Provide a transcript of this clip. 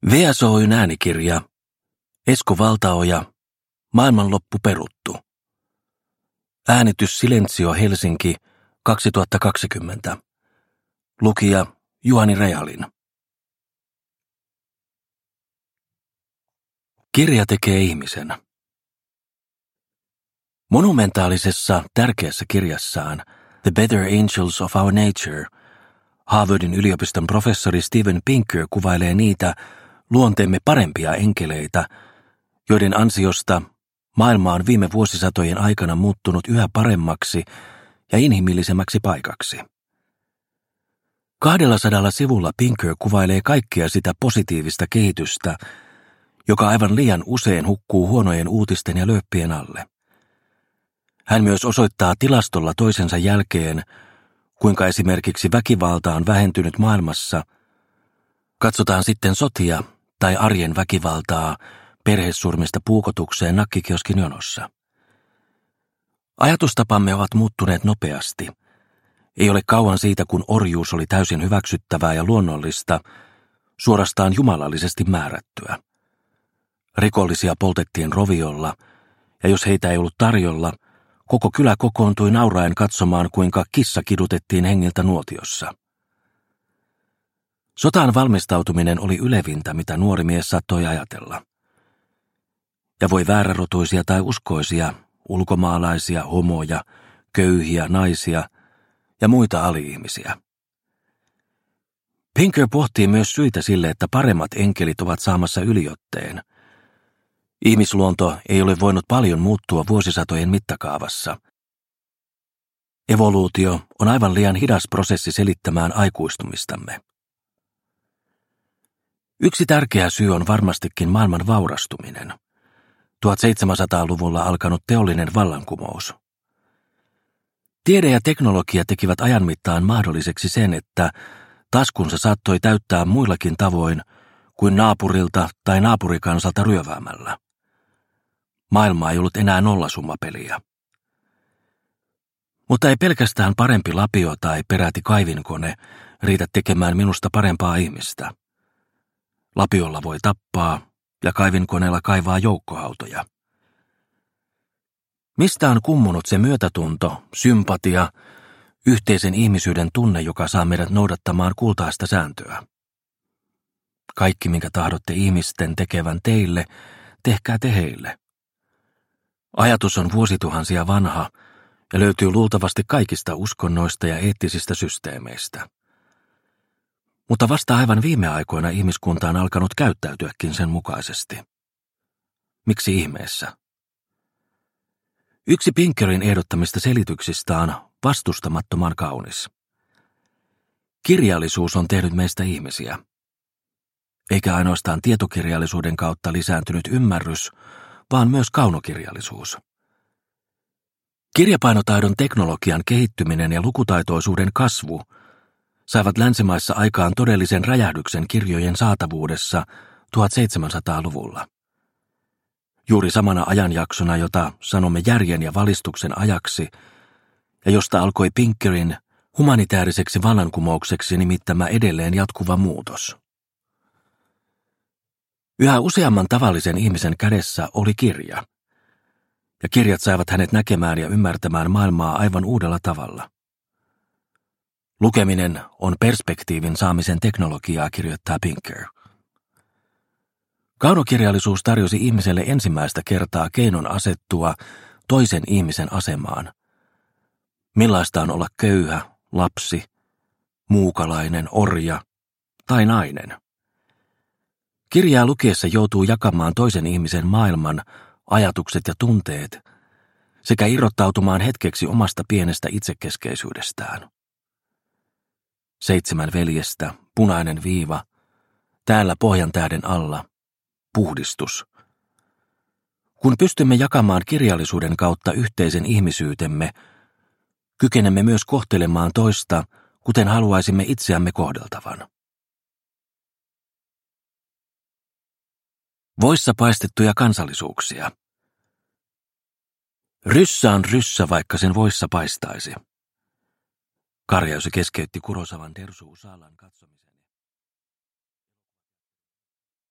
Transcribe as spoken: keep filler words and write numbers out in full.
V S O:n äänikirja, Esko Valtaoja, Maailmanloppu peruttu. Äänitys Silenzio Helsinki kaksituhattakaksikymmentä. Lukija Juhani Rehalin. Kirja tekee ihmisen. Monumentaalisessa, tärkeässä kirjassaan The Better Angels of Our Nature Harvardin yliopiston professori Steven Pinker kuvailee niitä luonteemme parempia enkeleitä, joiden ansiosta maailma on viime vuosisatojen aikana muuttunut yhä paremmaksi ja inhimillisemmäksi paikaksi. Kahdella sadalla sivulla Pinker kuvailee kaikkea sitä positiivista kehitystä, joka aivan liian usein hukkuu huonojen uutisten ja lööppien alle. Hän myös osoittaa tilastolla toisensa jälkeen, kuinka esimerkiksi väkivalta on vähentynyt maailmassa. Katsotaan sitten sotia tai arjen väkivaltaa perhesurmista puukotukseen nakkikioskin jonossa. Ajatustapamme ovat muuttuneet nopeasti. Ei ole kauan siitä, kun orjuus oli täysin hyväksyttävää ja luonnollista, suorastaan jumalallisesti määrättyä. Rikollisia poltettiin roviolla, ja jos heitä ei ollut tarjolla, koko kylä kokoontui nauraen katsomaan, kuinka kissa kidutettiin hengiltä nuotiossa. Sotaan valmistautuminen oli ylevintä, mitä nuori mies saattoi ajatella. Ja voi väärärotuisia tai uskoisia, ulkomaalaisia, homoja, köyhiä, naisia ja muita ali-ihmisiä. Pinker pohtii myös syitä sille, että paremmat enkelit ovat saamassa yliotteen. Ihmisluonto ei ole voinut paljon muuttua vuosisatojen mittakaavassa. Evoluutio on aivan liian hidas prosessi selittämään aikuistumistamme. Yksi tärkeä syy on varmastikin maailman vaurastuminen. tuhatseitsemänsataaluvulla alkanut teollinen vallankumous. Tiede ja teknologia tekivät ajan mittaan mahdolliseksi sen, että taskunsa saattoi täyttää muillakin tavoin kuin naapurilta tai naapurikansalta ryöväämällä. Maailma ei ollut enää nollasummapeliä. Mutta ei pelkästään parempi lapio tai peräti kaivinkone riitä tekemään minusta parempaa ihmistä. Lapiolla voi tappaa ja kaivinkoneella kaivaa joukkohautoja. Mistä on kummunut se myötätunto, sympatia, yhteisen ihmisyyden tunne, joka saa meidät noudattamaan kultaista sääntöä? Kaikki, minkä tahdotte ihmisten tekevän teille, tehkää te heille. Ajatus on vuosituhansia vanha ja löytyy luultavasti kaikista uskonnoista ja eettisistä systeemeistä. Mutta vasta aivan viime aikoina ihmiskunta on alkanut käyttäytyäkin sen mukaisesti. Miksi ihmeessä? Yksi Pinkerin ehdottamista selityksistä on vastustamattoman kaunis. Kirjallisuus on tehnyt meistä ihmisiä. Eikä ainoastaan tietokirjallisuuden kautta lisääntynyt ymmärrys, vaan myös kaunokirjallisuus. Kirjapainotaidon teknologian kehittyminen ja lukutaitoisuuden kasvu saivat länsimaissa aikaan todellisen räjähdyksen kirjojen saatavuudessa tuhatseitsemänsataaluvulla. Juuri samana ajanjaksona, jota sanomme järjen ja valistuksen ajaksi, ja josta alkoi Pinkerin humanitaariseksi vallankumoukseksi nimittämä edelleen jatkuva muutos. Yhä useamman tavallisen ihmisen kädessä oli kirja, ja kirjat saivat hänet näkemään ja ymmärtämään maailmaa aivan uudella tavalla. Lukeminen on perspektiivin saamisen teknologiaa, kirjoittaa Pinker. Kaunokirjallisuus tarjosi ihmiselle ensimmäistä kertaa keinon asettua toisen ihmisen asemaan. Millaista on olla köyhä, lapsi, muukalainen, orja tai nainen? Kirjaa lukiessa joutuu jakamaan toisen ihmisen maailman, ajatukset ja tunteet sekä irrottautumaan hetkeksi omasta pienestä itsekeskeisyydestään. Seitsemän veljestä, punainen viiva, täällä pohjantähden alla, puhdistus. Kun pystymme jakamaan kirjallisuuden kautta yhteisen ihmisyytemme, kykenemme myös kohtelemaan toista, kuten haluaisimme itseämme kohdeltavan. Voissa paistettuja kansallisuuksia. Ryssä on ryssä, vaikka sen voissa paistaisi. Karjaisu keskeytti Kurosawan Dersu Usalan katsomisen.